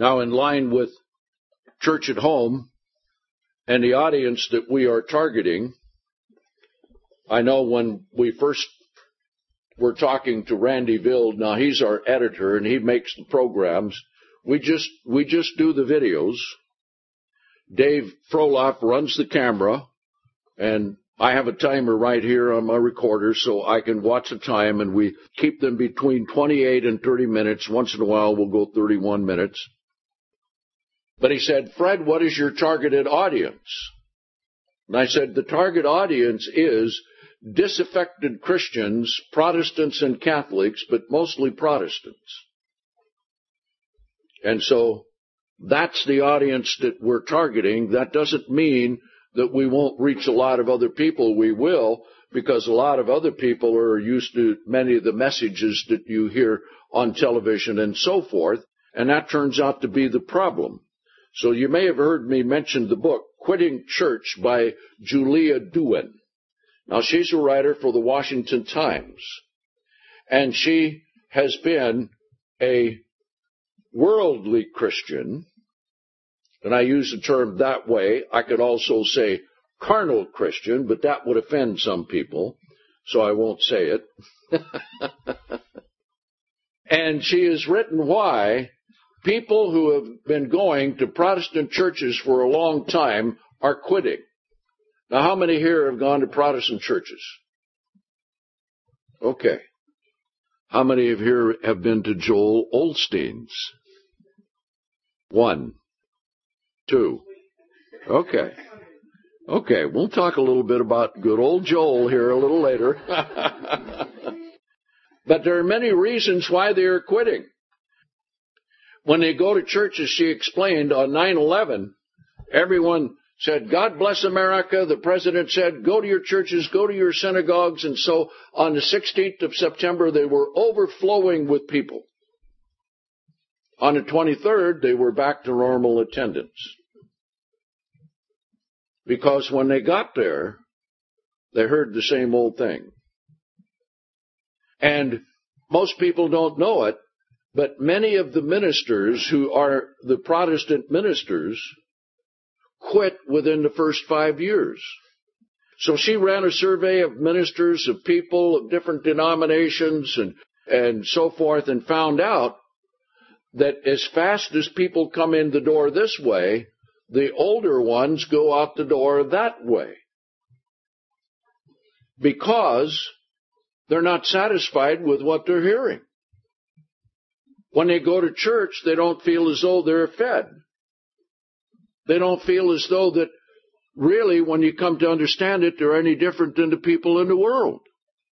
Now, in line with Church at Home and the audience that we are targeting, I know when we first were talking to Randy Vild, now he's our editor and he makes the programs. We just do the videos. Dave Froloff runs the camera, and I have a timer right here on my recorder so I can watch the time, and we keep them between 28 and 30 minutes. Once in a while we'll go 31 minutes. But he said, Fred, what is your targeted audience? And I said, the target audience is disaffected Christians, Protestants and Catholics, but mostly Protestants. And so that's the audience that we're targeting. That doesn't mean that we won't reach a lot of other people. We will, because a lot of other people are used to many of the messages that you hear on television and so forth, and that turns out to be the problem. So you may have heard me mention the book, Quitting Church by Julia Duin. Now, she's a writer for the Washington Times, and she has been a worldly Christian, and I use the term that way. I could also say carnal Christian, but that would offend some people, so I won't say it. And she has written why people who have been going to Protestant churches for a long time are quitting. Now, how many here have gone to Protestant churches? Okay. How many of here have been to Joel Osteen's? 1, 2. Okay. Okay, we'll talk a little bit about good old Joel here a little later. But there are many reasons why they are quitting. When they go to churches, she explained, on 9/11, everyone said, God bless America. The president said, go to your churches, go to your synagogues. And so on the 16th of September, they were overflowing with people. On the 23rd, they were back to normal attendance. Because when they got there, they heard the same old thing. And most people don't know it, but many of the ministers who are the Protestant ministers quit within the first 5 years. So she ran a survey of ministers, of people of different denominations and so forth, and found out that as fast as people come in the door this way, the older ones go out the door that way. Because they're not satisfied with what they're hearing. When they go to church, they don't feel as though they're fed. They don't feel as though that really, when you come to understand it, they're any different than the people in the world.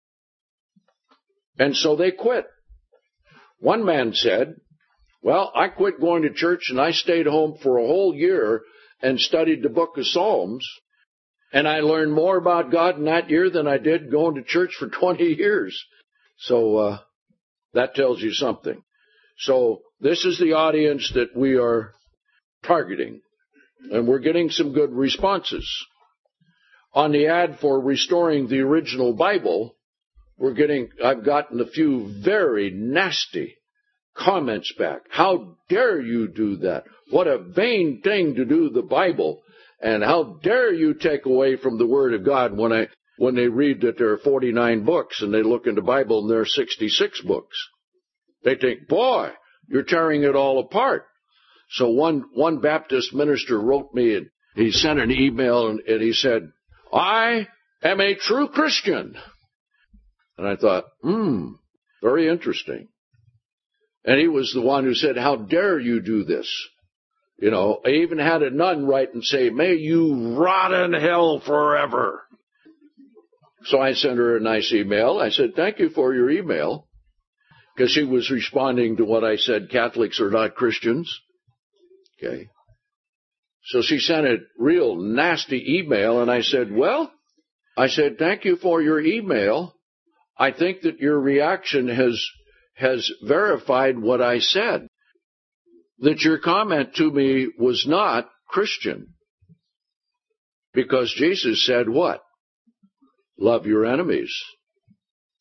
And so they quit. One man said, well, I quit going to church and I stayed home for a whole year and studied the book of Psalms, and I learned more about God in that year than I did going to church for 20 years. So that tells you something. So this is the audience that we are targeting, and we're getting some good responses. On the ad for Restoring the Original Bible, I've gotten a few very nasty comments back. How dare you do that? What a vain thing to do the Bible. And how dare you take away from the Word of God when they read that there are 49 books and they look in the Bible and there are 66 books. They think, boy, you're tearing it all apart. So one Baptist minister wrote me and he sent an email and he said, I am a true Christian. And I thought, very interesting. And he was the one who said, how dare you do this? You know, I even had a nun write and say, may you rot in hell forever. So I sent her a nice email. I said, thank you for your email. Because she was responding to what I said, Catholics are not Christians. Okay. So she sent a real nasty email, and I said, thank you for your email. I think that your reaction has verified what I said, that your comment to me was not Christian. Because Jesus said what? Love your enemies.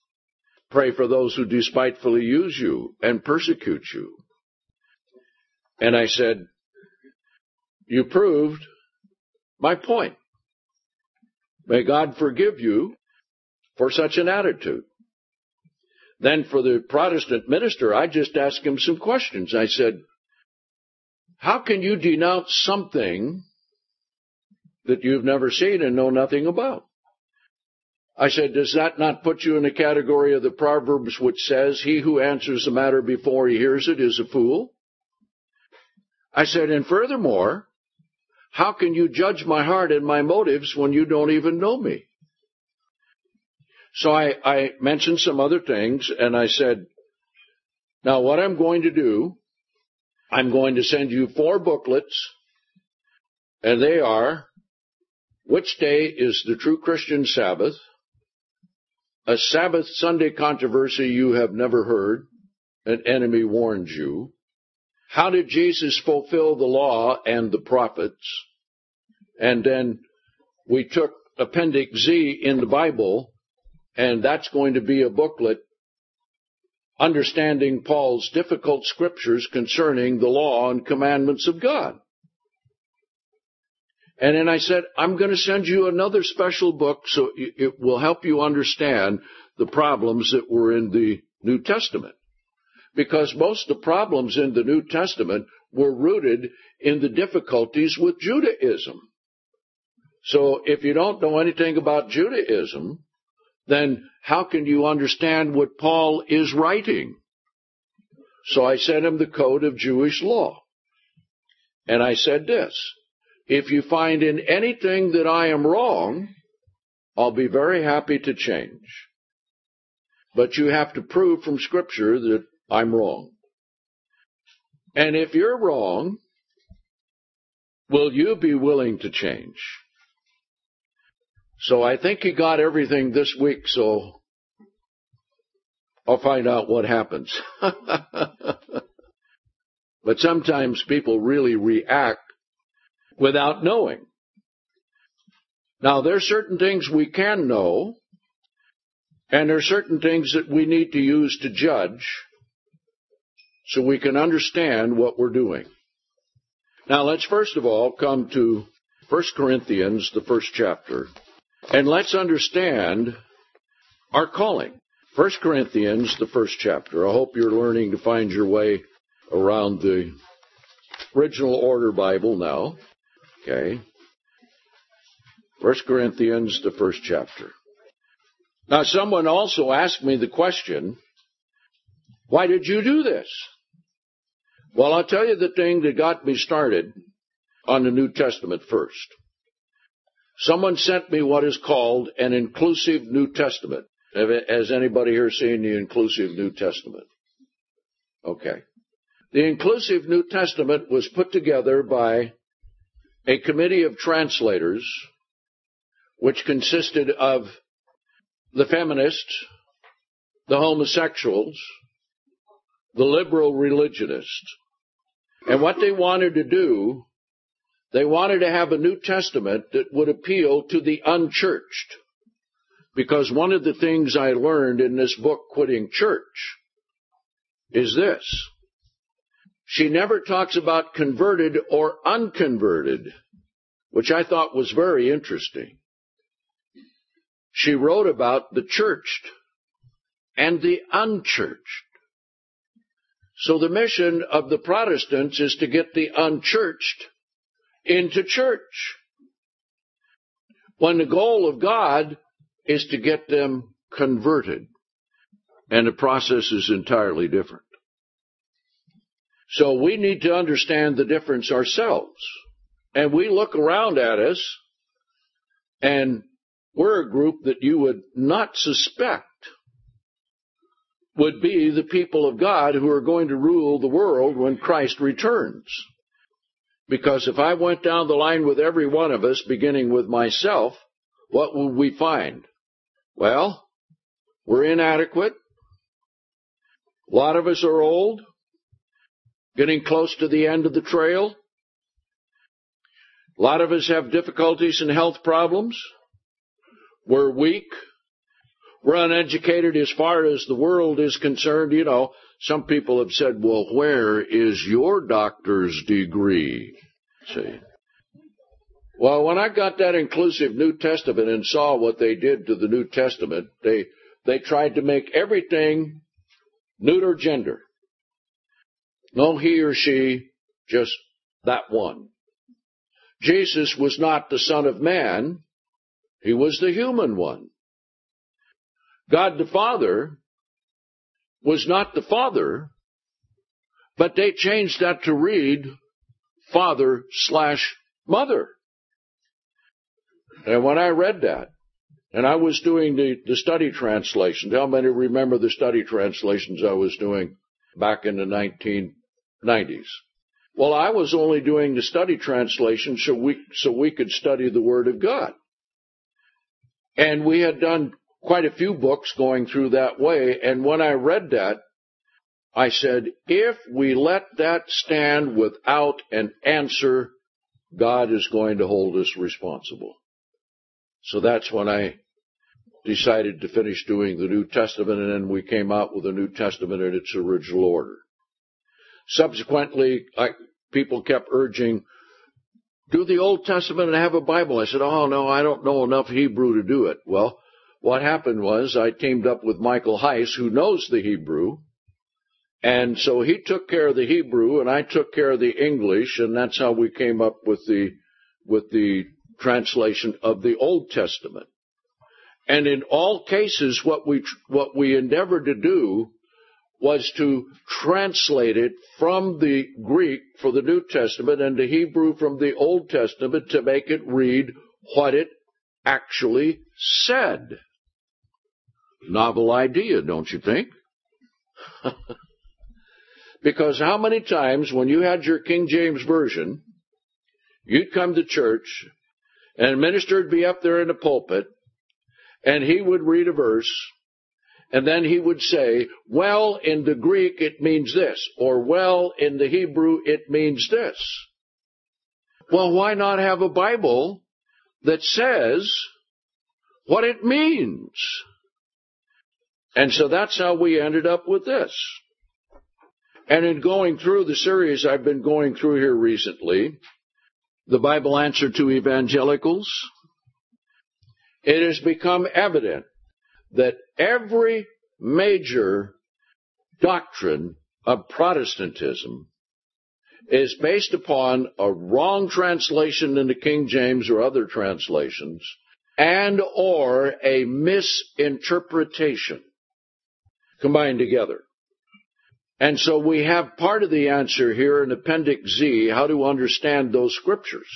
Pray for those who despitefully use you and persecute you. And I said, you proved my point. May God forgive you for such an attitude. Then for the Protestant minister, I just asked him some questions. I said, how can you denounce something that you've never seen and know nothing about? I said, does that not put you in the category of the Proverbs which says, he who answers the matter before he hears it is a fool? I said, and furthermore, how can you judge my heart and my motives when you don't even know me? So I mentioned some other things, and I said, now what I'm going to do, I'm going to send you 4 booklets, and they are, which day is the true Christian Sabbath? A Sabbath Sunday controversy you have never heard, an enemy warns you. How did Jesus fulfill the law and the prophets? And then we took Appendix Z in the Bible, and that's going to be a booklet, Understanding Paul's Difficult Scriptures Concerning the Law and Commandments of God. And then I said, I'm going to send you another special book so it will help you understand the problems that were in the New Testament. Because most of the problems in the New Testament were rooted in the difficulties with Judaism. So if you don't know anything about Judaism, then how can you understand what Paul is writing? So I sent him the code of Jewish law. And I said this, if you find in anything that I am wrong, I'll be very happy to change. But you have to prove from Scripture that I'm wrong. And if you're wrong, will you be willing to change? So I think he got everything this week, so I'll find out what happens. But sometimes people really react without knowing. Now, there are certain things we can know, and there are certain things that we need to use to judge so we can understand what we're doing. Now, let's first of all come to 1 Corinthians, the 1st chapter, and let's understand our calling. 1 Corinthians, the 1st chapter. I hope you're learning to find your way around the original order Bible now. Okay. 1 Corinthians, the 1st chapter. Now, someone also asked me the question, why did you do this? Well, I'll tell you the thing that got me started on the New Testament first. Someone sent me what is called an inclusive New Testament. Has anybody here seen the inclusive New Testament? Okay. The inclusive New Testament was put together by a committee of translators, which consisted of the feminists, the homosexuals, the liberal religionists. And what they wanted to do, they wanted to have a New Testament that would appeal to the unchurched. Because one of the things I learned in this book, Quitting Church, is this. She never talks about converted or unconverted, which I thought was very interesting. She wrote about the churched and the unchurched. So the mission of the Protestants is to get the unchurched into church, when the goal of God is to get them converted. And the process is entirely different. So we need to understand the difference ourselves. And we look around at us, and we're a group that you would not suspect would be the people of God who are going to rule the world when Christ returns. Because if I went down the line with every one of us, beginning with myself, what would we find? Well, we're inadequate. A lot of us are old, getting close to the end of the trail. A lot of us have difficulties and health problems. We're weak. We're uneducated as far as the world is concerned. You know, some people have said, well, where is your doctor's degree? See? Well, when I got that inclusive New Testament and saw what they did to the New Testament, they tried to make everything neuter gender. No he or she, just that one. Jesus was not the Son of Man. He was the human one. God the Father was not the Father, but they changed that to read Father/Mother. And when I read that, and I was doing the study translations, how many remember the study translations I was doing back in the 1990s? Well, I was only doing the study translation so we could study the Word of God. And we had done quite a few books going through that way, and when I read that, I said, if we let that stand without an answer, God is going to hold us responsible. So that's when I decided to finish doing the New Testament, and then we came out with the New Testament in its original order. Subsequently, people kept urging, do the Old Testament and have a Bible. I said, oh, no, I don't know enough Hebrew to do it. Well, what happened was I teamed up with Michael Heiss, who knows the Hebrew, and so he took care of the Hebrew, and I took care of the English, and that's how we came up with the translation of the Old Testament. And in all cases, what we endeavored to do was to translate it from the Greek for the New Testament and the Hebrew from the Old Testament to make it read what it actually said. Novel idea, don't you think? Because how many times when you had your King James Version, you'd come to church and a minister would be up there in the pulpit and he would read a verse and then he would say, well, in the Greek it means this, or well, in the Hebrew it means this. Well, why not have a Bible that says what it means? And so that's how we ended up with this. And in going through the series I've been going through here recently, the Bible Answer to Evangelicals, it has become evident that every major doctrine of Protestantism is based upon a wrong translation in the King James or other translations, and or a misinterpretation combined together. And so we have part of the answer here in Appendix Z, how to understand those scriptures.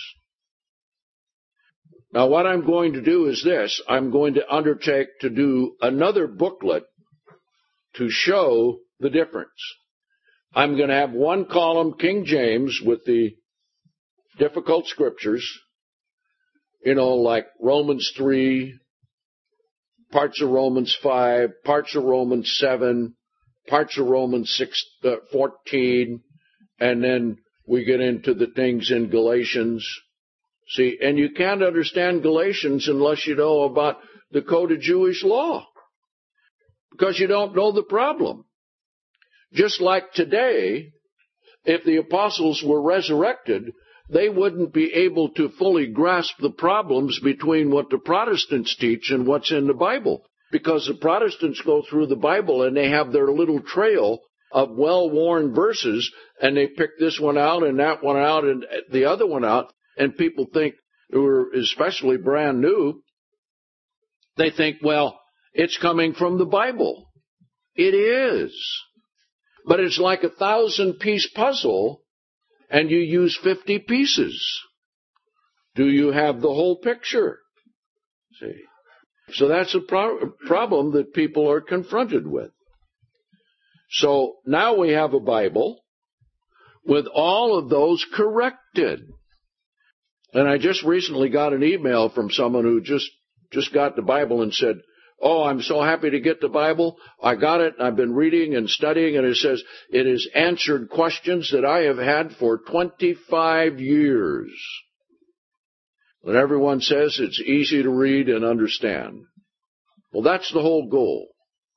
Now what I'm going to do is this. I'm going to undertake to do another booklet to show the difference. I'm going to have one column, King James, with the difficult scriptures, like Romans 3, parts of Romans 5, parts of Romans 7, parts of Romans 14, and then we get into the things in Galatians. See, and you can't understand Galatians unless you know about the Code of Jewish law, because you don't know the problem. Just like today, if the apostles were resurrected, they wouldn't be able to fully grasp the problems between what the Protestants teach and what's in the Bible. Because the Protestants go through the Bible and they have their little trail of well-worn verses, and they pick this one out and that one out and the other one out, and people think, who are especially brand new, they think, well, it's coming from the Bible. It is. But it's like a 1,000-piece puzzle, and you use 50 pieces. Do you have the whole picture? See? So that's a problem that people are confronted with. So now we have a Bible with all of those corrected. And I just recently got an email from someone who just got the Bible and said, oh, I'm so happy to get the Bible. I got it, and I've been reading and studying, and it says it has answered questions that I have had for 25 years. And everyone says it's easy to read and understand. Well, that's the whole goal.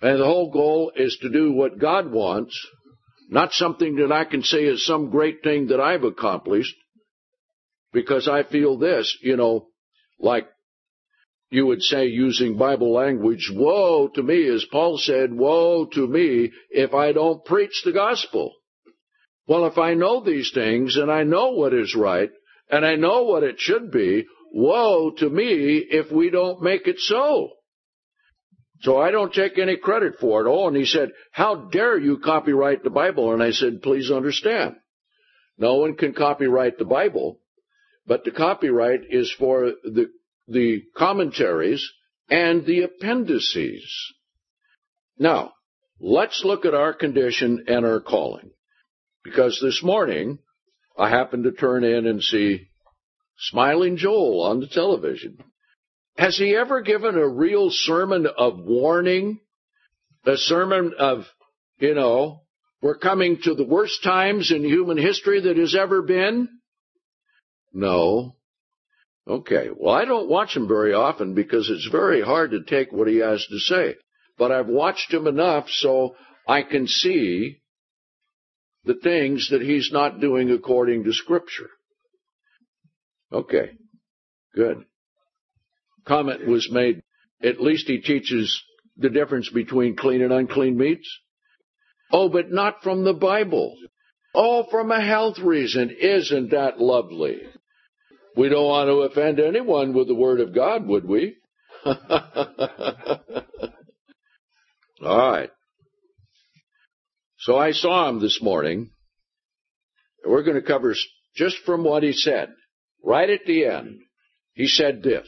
And the whole goal is to do what God wants, not something that I can say is some great thing that I've accomplished, because I feel this, like you would say using Bible language, woe to me, as Paul said, woe to me if I don't preach the gospel. Well, if I know these things and I know what is right and I know what it should be, woe to me if we don't make it so. So I don't take any credit for it. Oh, and he said, how dare you copyright the Bible? And I said, please understand, no one can copyright the Bible, but the copyright is for the commentaries and the appendices. Now, let's look at our condition and our calling. Because this morning, I happened to turn in and see Smiling Joel on the television. Has he ever given a real sermon of warning? A sermon of, we're coming to the worst times in human history that has ever been? No. Okay, well, I don't watch him very often because it's very hard to take what he has to say. But I've watched him enough so I can see the things that he's not doing according to Scripture. Okay, good. Comment was made, at least he teaches the difference between clean and unclean meats. Oh, but not from the Bible. Oh, from a health reason. Isn't that lovely? We don't want to offend anyone with the Word of God, would we? All right. So I saw him this morning. We're going to cover just from what he said. Right at the end, he said this.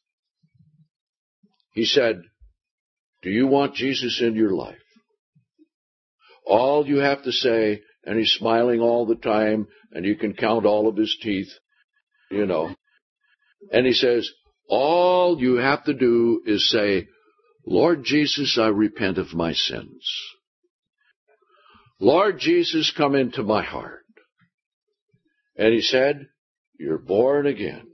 He said, do you want Jesus in your life? All you have to say, and he's smiling all the time, and you can count all of his teeth, And he says, all you have to do is say, Lord Jesus, I repent of my sins. Lord Jesus, come into my heart. And he said, you're born again.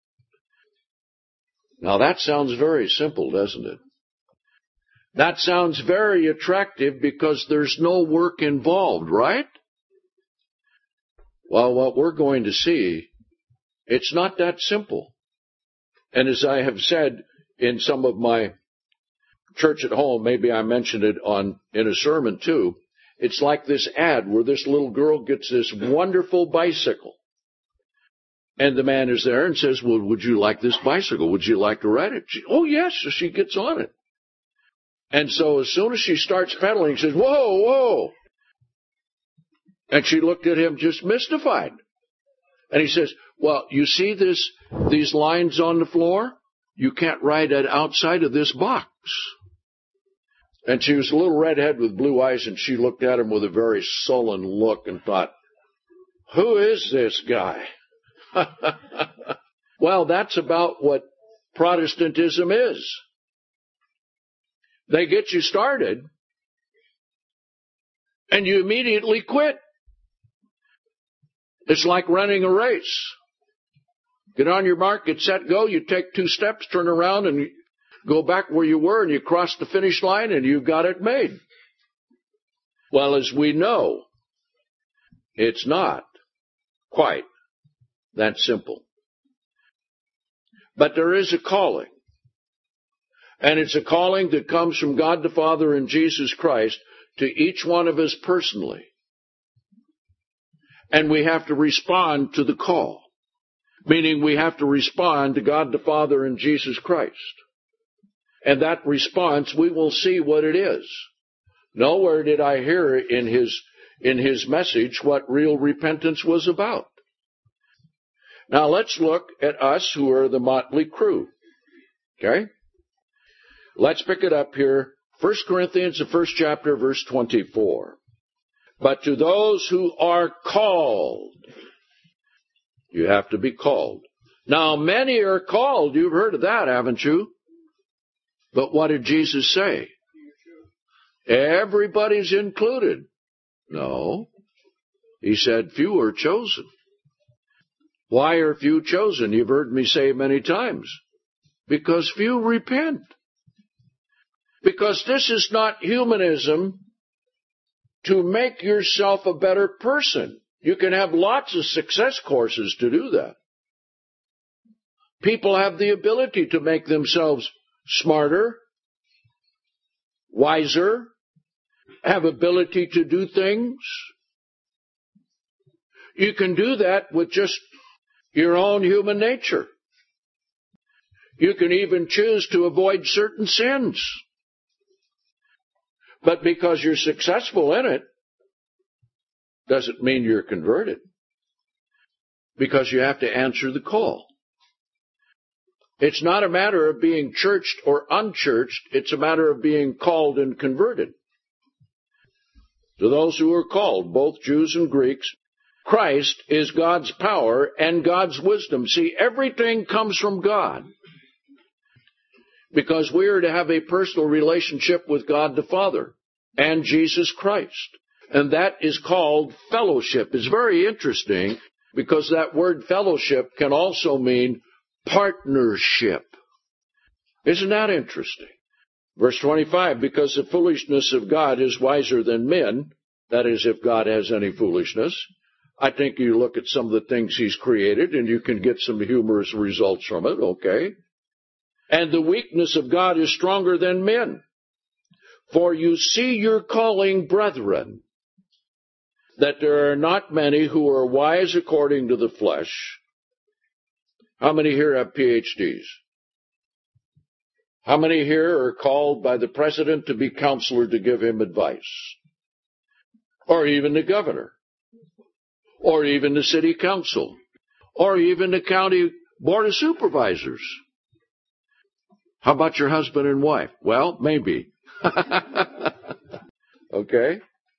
Now that sounds very simple, doesn't it? That sounds very attractive because there's no work involved, right? Well, what we're going to see, it's not that simple. And as I have said in some of my church at home, maybe I mentioned it in a sermon too, it's like this ad where this little girl gets this wonderful bicycle. And the man is there and says, well, would you like this bicycle? Would you like to ride it? Oh, yes. So she gets on it. And so as soon as she starts pedaling, she says, whoa, whoa. And she looked at him just mystified. And he says, well, you see these lines on the floor? You can't ride it outside of this box. And she was a little redhead with blue eyes, and she looked at him with a very sullen look and thought, who is this guy? Well, that's about what Protestantism is. They get you started, and you immediately quit. It's like running a race. Get on your mark, get set, go. You take 2 steps, turn around, and go back where you were, and you cross the finish line, and you've got it made. Well, as we know, it's not quite that simple. But there is a calling. And it's a calling that comes from God the Father and Jesus Christ to each one of us personally. And we have to respond to the call. Meaning we have to respond to God the Father and Jesus Christ. And that response, we will see what it is. Nowhere did I hear in his message what real repentance was about. Now let's look at us who are the motley crew. Okay? Let's pick it up here. 1 Corinthians, the 1st chapter, verse 24. But to those who are called, you have to be called. Now many are called. You've heard of that, haven't you? But what did Jesus say? Everybody's included. No. He said few are chosen. Why are few chosen? You've heard me say many times. Because few repent. Because this is not humanism to make yourself a better person. You can have lots of success courses to do that. People have the ability to make themselves smarter, wiser, have ability to do things. You can do that with just your own human nature. You can even choose to avoid certain sins. But because you're successful in it, doesn't mean you're converted. Because you have to answer the call. It's not a matter of being churched or unchurched. It's a matter of being called and converted. To those who are called, both Jews and Greeks, Christ is God's power and God's wisdom. See, everything comes from God. Because we are to have a personal relationship with God the Father and Jesus Christ. And that is called fellowship. It's very interesting because that word fellowship can also mean partnership. Isn't that interesting? Verse 25, because the foolishness of God is wiser than men, that is, if God has any foolishness. I think you look at some of the things He's created and you can get some humorous results from it, okay? And the weakness of God is stronger than men. For you see your calling, brethren, that there are not many who are wise according to the flesh. How many here have PhDs? How many here are called by the president to be counselor to give him advice? Or even the governor? Or even the city council? Or even the county board of supervisors? How about your husband and wife? Well, maybe. Okay?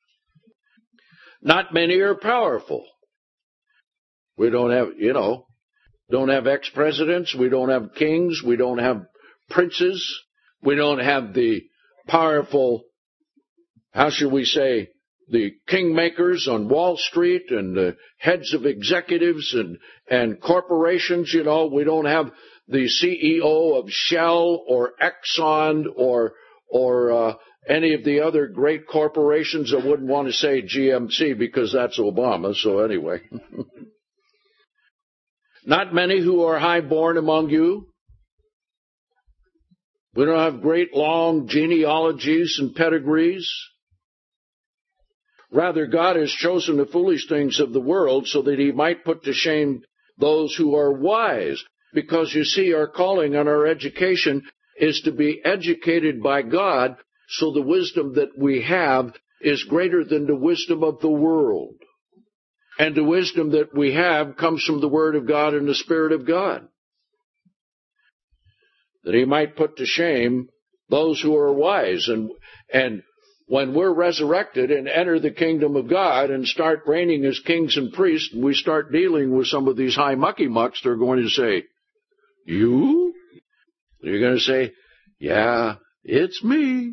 Not many are powerful. We don't have, don't have ex-presidents. We don't have kings. We don't have princes. We don't have the powerful, how should we say, the kingmakers on Wall Street and the heads of executives and corporations. We don't have the CEO of Shell or Exxon or any of the other great corporations. I wouldn't want to say GMC because that's Obama, so anyway. Not many who are high-born among you. We don't have great long genealogies and pedigrees. Rather, God has chosen the foolish things of the world so that He might put to shame those who are wise. Because you see, our calling and our education is to be educated by God, so the wisdom that we have is greater than the wisdom of the world. And the wisdom that we have comes from the Word of God and the Spirit of God. That He might put to shame those who are wise. And when we're resurrected and enter the kingdom of God and start reigning as kings and priests, and we start dealing with some of these high mucky mucks, they're going to say, "You?" You're going to say, "Yeah, it's me."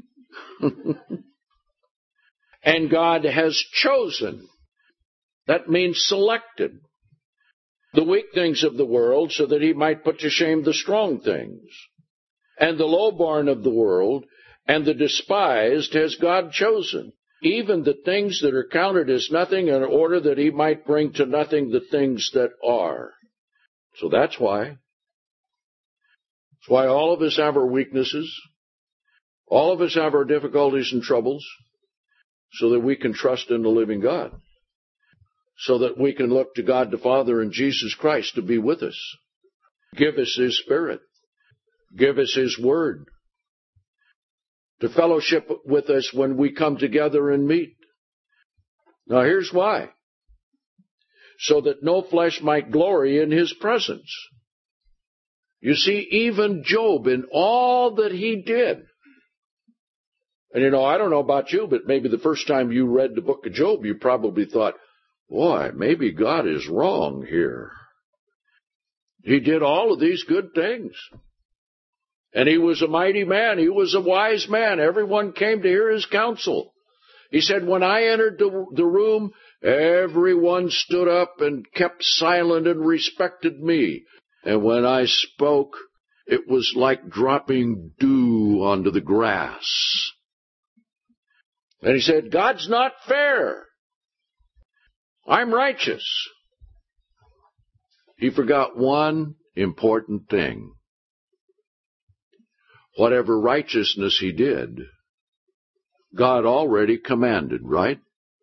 And God has chosen. That means selected the weak things of the world so that He might put to shame the strong things. And the lowborn of the world and the despised has God chosen, even the things that are counted as nothing, in order that He might bring to nothing the things that are. So that's why. That's why all of us have our weaknesses. All of us have our difficulties and troubles, so that we can trust in the living God. So that we can look to God the Father and Jesus Christ to be with us. Give us His Spirit. Give us His Word. To fellowship with us when we come together and meet. Now here's why. So that no flesh might glory in His presence. You see, even Job, in all that he did, and I don't know about you, but maybe the first time you read the book of Job, you probably thought, boy, maybe God is wrong here. He did all of these good things. And he was a mighty man. He was a wise man. Everyone came to hear his counsel. He said, when I entered the room, everyone stood up and kept silent and respected me. And when I spoke, It was like dropping dew onto the grass. And he said, God's not fair. I'm righteous. He forgot one important thing. Whatever righteousness he did, God already commanded, right?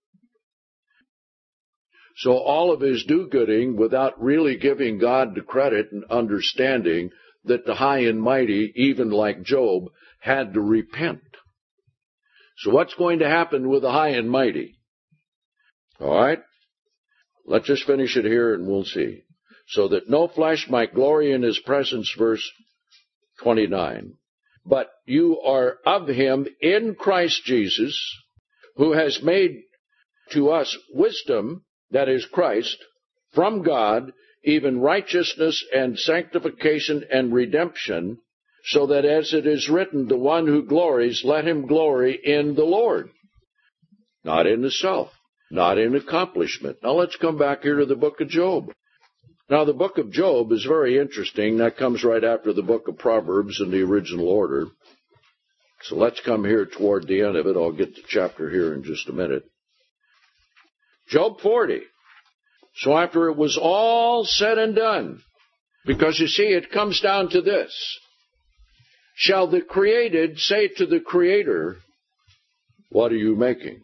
So all of his do-gooding, without really giving God the credit and understanding that the high and mighty, even like Job, had to repent. So what's going to happen with the high and mighty? All right? Let's just finish it here and we'll see. So that no flesh might glory in his presence, verse 29. But you are of him in Christ Jesus, who has made to us wisdom, that is Christ, from God, even righteousness and sanctification and redemption, so that as it is written, the one who glories, let him glory in the Lord. Not in the self, not in accomplishment. Now let's come back here to the book of Job. Now the book of Job is very interesting. That comes right after the book of Proverbs in the original order. So let's come here toward the end of it. I'll get the chapter here in just a minute. Job 40. So after it was all said and done, because you see, it comes down to this. Shall the created say to the Creator, what are you making?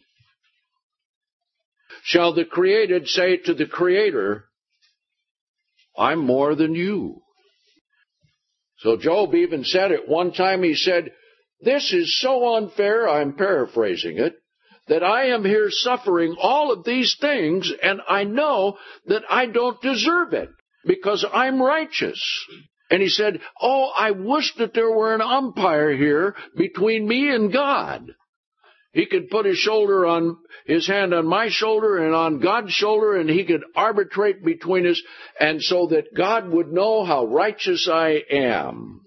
Shall the created say to the Creator, I'm more than you? So Job even said at one time, he said, this is so unfair, I'm paraphrasing it, that I am here suffering all of these things, and I know that I don't deserve it, because I'm righteous. And he said, oh, I wish that there were an umpire here between me and God. He could put his hand on my shoulder and on God's shoulder, and he could arbitrate between us, and so that God would know how righteous I am.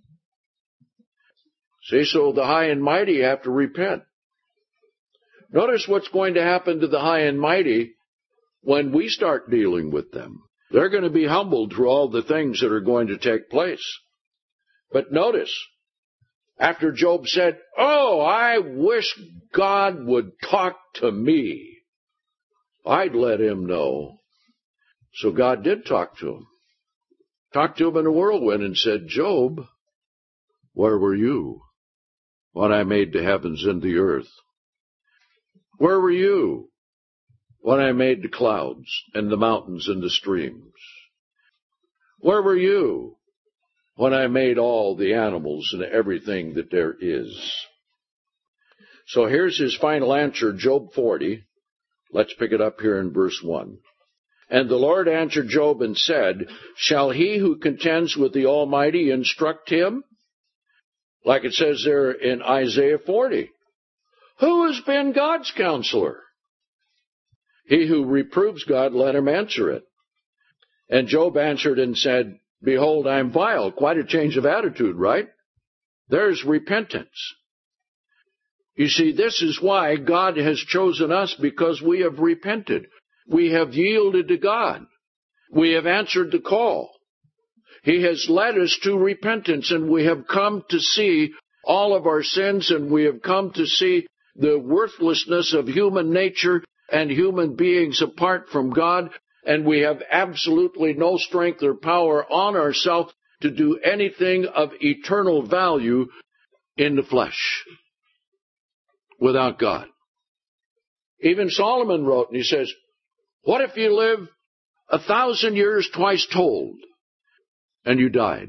See, so the high and mighty have to repent. Notice what's going to happen to the high and mighty when we start dealing with them. They're going to be humbled through all the things that are going to take place. But notice, after Job said, oh, I wish God would talk to me, I'd let him know. So God did talk to him. Talked to him in a whirlwind and said, Job, where were you when I made the heavens and the earth? Where were you when I made the clouds and the mountains and the streams? Where were you when I made all the animals and everything that there is? So here's his final answer, Job 40. Let's pick it up here in verse 1. And the Lord answered Job and said, shall he who contends with the Almighty instruct him? Like it says there in Isaiah 40. Who has been God's counselor? He who reproves God, let him answer it. And Job answered and said, behold, I am vile. Quite a change of attitude, right? There's repentance. You see, this is why God has chosen us, because we have repented. We have yielded to God. We have answered the call. He has led us to repentance, and we have come to see all of our sins, and we have come to see the worthlessness of human nature and human beings apart from God, and we have absolutely no strength or power on ourselves to do anything of eternal value in the flesh without God. Even Solomon wrote, and he says, what if you live 1,000 years twice told, and you died?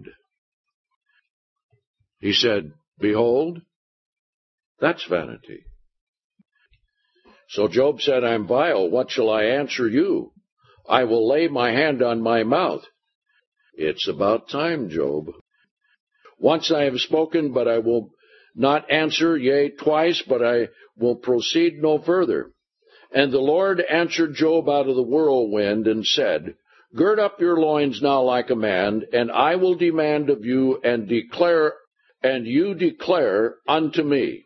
He said, behold, that's vanity. So Job said, I'm vile. What shall I answer you? I will lay my hand on my mouth. It's about time, Job. Once I have spoken, but I will not answer, yea, twice, but I will proceed no further. And the Lord answered Job out of the whirlwind and said, gird up your loins now like a man, and I will demand of you, and you declare unto me.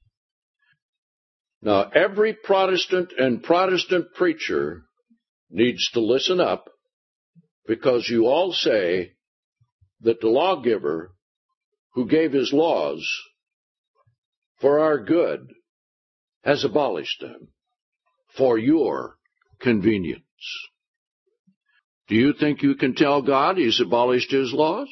Now, every Protestant and Protestant preacher needs to listen up, because you all say, that the lawgiver who gave his laws for our good has abolished them for your convenience. Do you think you can tell God he's abolished his laws?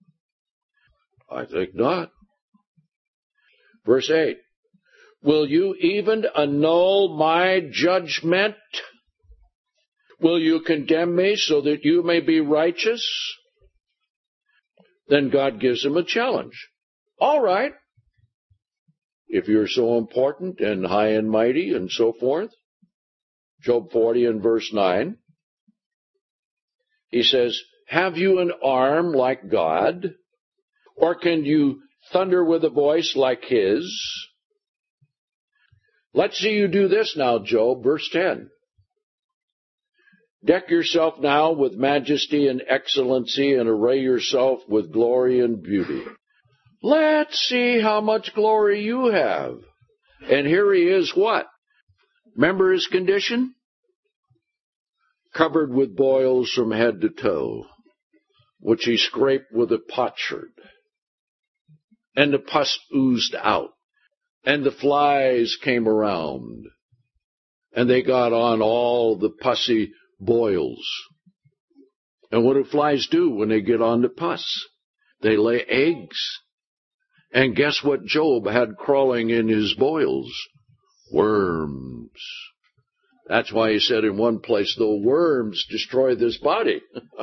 I think not. Verse 8, will you even annul my judgment? Will you condemn me so that you may be righteous? Then God gives him a challenge. All right. If you're so important and high and mighty and so forth. Job 40 and verse 9. He says, have you an arm like God? Or can you thunder with a voice like his? Let's see you do this now, Job. Verse 10. Deck yourself now with majesty and excellency and array yourself with glory and beauty. Let's see how much glory you have. And here he is what? Remember his condition? Covered with boils from head to toe, which he scraped with a potsherd. And the pus oozed out, and the flies came around, and they got on all the pussy boils. And what do flies do when they get on the pus? They lay eggs. And guess what Job had crawling in his boils? Worms. That's why he said in one place, though worms destroy this body.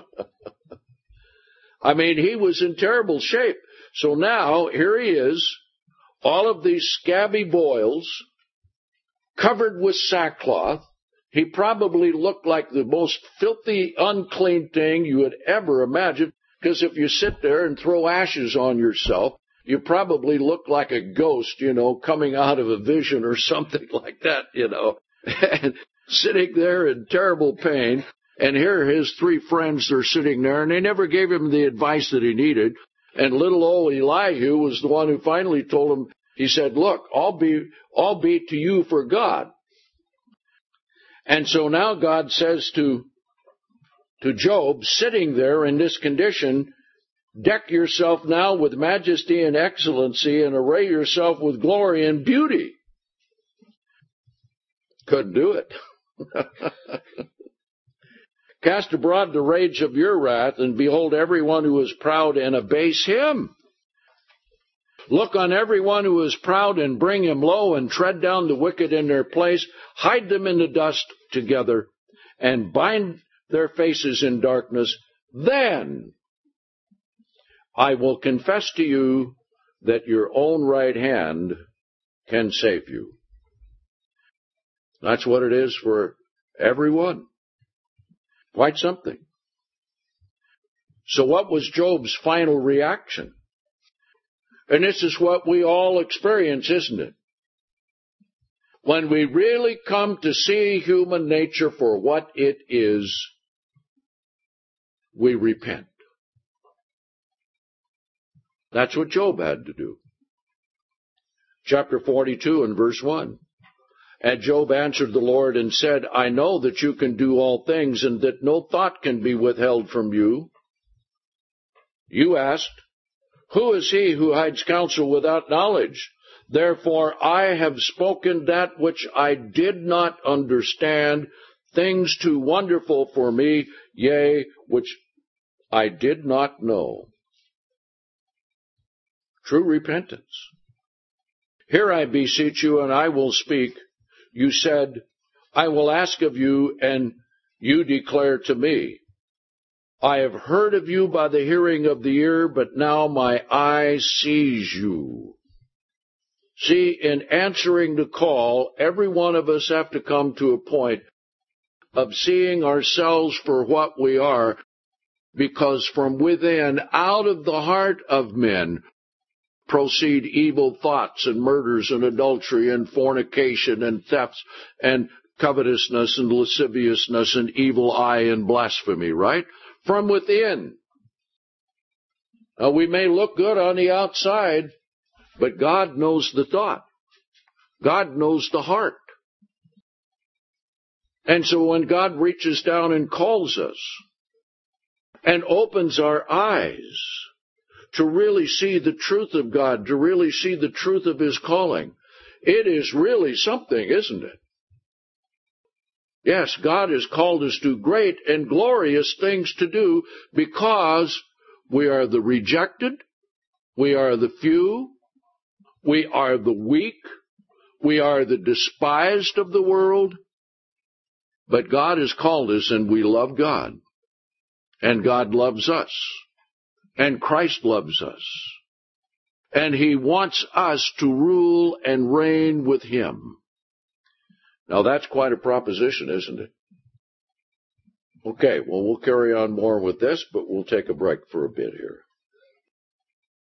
I mean, he was in terrible shape. So now, here he is, all of these scabby boils, covered with sackcloth. He probably looked like the most filthy, unclean thing you would ever imagine, because if you sit there and throw ashes on yourself, you probably look like a ghost, coming out of a vision or something like that, and sitting there in terrible pain. And here his three friends are sitting there, and they never gave him the advice that he needed. And little old Elihu was the one who finally told him, he said, look, I'll be to you for God. And so now God says to Job, sitting there in this condition, deck yourself now with majesty and excellency and array yourself with glory and beauty. Couldn't do it. Cast abroad the rage of your wrath, and behold everyone who is proud and abase him. Look on everyone who is proud and bring him low, and tread down the wicked in their place. Hide them in the dust together, and bind their faces in darkness. Then I will confess to you that your own right hand can save you. That's what it is for everyone. Quite something. So what was Job's final reaction? And this is what we all experience, isn't it? When we really come to see human nature for what it is, we repent. That's what Job had to do. Chapter 42 and verse 1. And Job answered the Lord and said, I know that you can do all things, and that no thought can be withheld from you. You asked, who is he who hides counsel without knowledge? Therefore I have spoken that which I did not understand, things too wonderful for me, yea, which I did not know. True repentance. Here I beseech you, and I will speak. You said, I will ask of you, and you declare to me. I have heard of you by the hearing of the ear, but now my eye sees you. See, in answering the call, every one of us have to come to a point of seeing ourselves for what we are, because from within, out of the heart of men, proceed evil thoughts and murders and adultery and fornication and thefts and covetousness and lasciviousness and evil eye and blasphemy, right? From within. Now, we may look good on the outside, but God knows the thought. God knows the heart. And so when God reaches down and calls us and opens our eyes, to really see the truth of God, to really see the truth of His calling. It is really something, isn't it? Yes, God has called us to great and glorious things to do because we are the rejected, we are the few, we are the weak, we are the despised of the world. But God has called us, and we love God. And God loves us. And Christ loves us. And He wants us to rule and reign with Him. Now that's quite a proposition, isn't it? Okay, well, we'll carry on more with this, but we'll take a break for a bit here.